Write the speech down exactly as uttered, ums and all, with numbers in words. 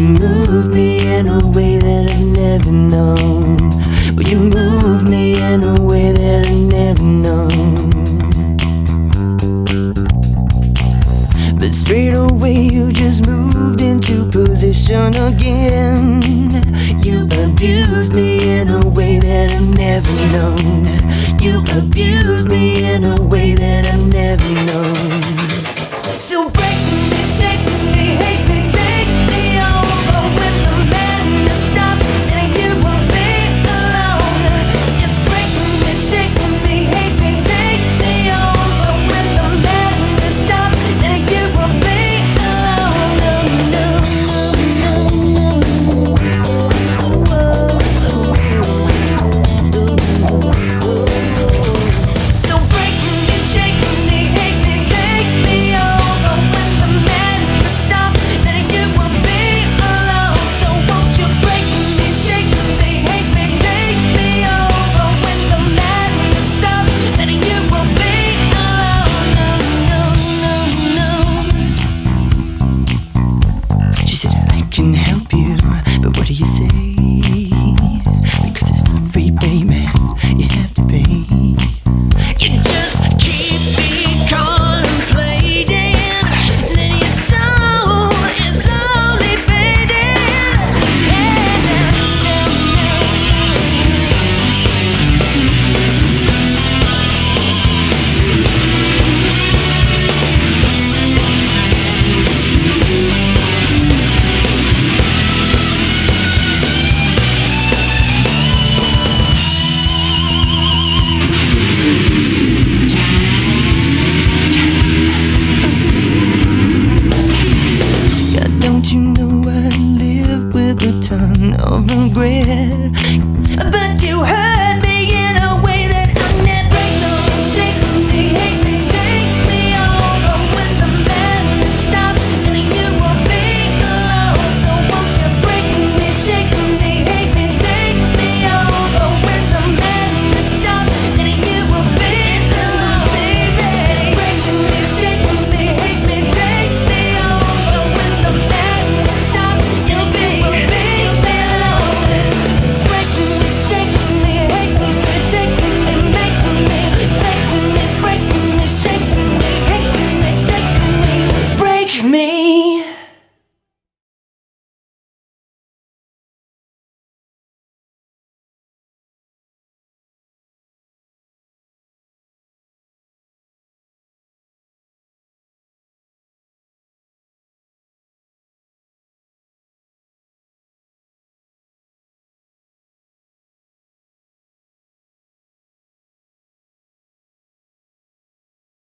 move me in a way that I've never known. Well, you move me in a way that I've never known. But straight away you just moved into position again. You abused me in a way that I've never known. You abused me in a way that I've never known. So break me, shake me, hate me, take me over. When the madness stops, then you will be alone. Just break me, shake me, hate me, take me over. When the madness stops, then you will be alone. No, no, no, so break me, shake me, hate me, take me over. When the madness stops, then you will be alone. So won't you break me, shake me, hate me, take me over. When the madness stops, then you will be alone. No, no, no, no. She said I can help